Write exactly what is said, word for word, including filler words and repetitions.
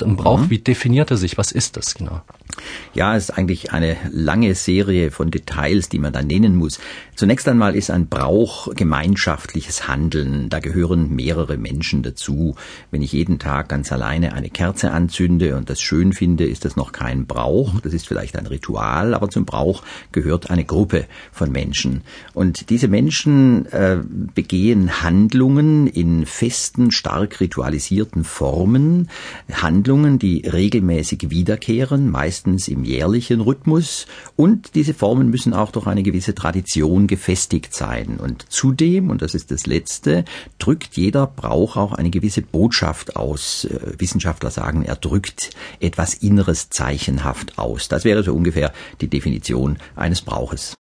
ist ein Brauch? Mhm. Wie definiert er sich? Was ist das genau? Ja, es ist eigentlich eine lange Serie von Details, die man da nennen muss. Zunächst einmal ist ein Brauch gemeinschaftliches Handeln. Da gehören mehrere Menschen dazu. Wenn ich jeden Tag ganz alleine eine Kerze anzünde und das schön finde, ist das noch kein Brauch. Das ist vielleicht ein Ritual, aber zum Brauch gehört eine Gruppe von Menschen. Und diese Menschen äh, begehen Handlungen in festen, stark ritualisierten Formen. Handlungen, die regelmäßig wiederkehren, meistens im jährlichen Rhythmus, und diese Formen müssen auch durch eine gewisse Tradition gefestigt sein. Und zudem, und das ist das Letzte, drückt jeder Brauch auch eine gewisse Botschaft aus. Wissenschaftler sagen, er drückt etwas Inneres zeichenhaft aus. Das wäre so ungefähr die Definition eines Brauches.